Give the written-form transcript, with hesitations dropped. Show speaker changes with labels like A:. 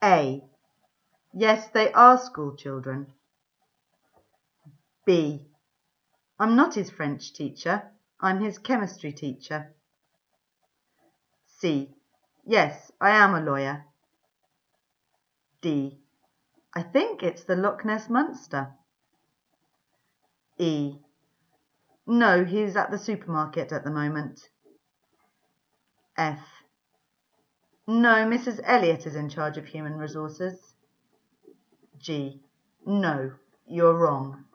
A: A. Yes, they are school children. B. I'm not his French teacher. I'm his chemistry teacher. C. Yes, I am a lawyer. D. I think it's the Loch Ness Monster. E. No, he's at the supermarket at the moment. F. No, Mrs. Elliot is in charge of human resources. G. No, you're wrong.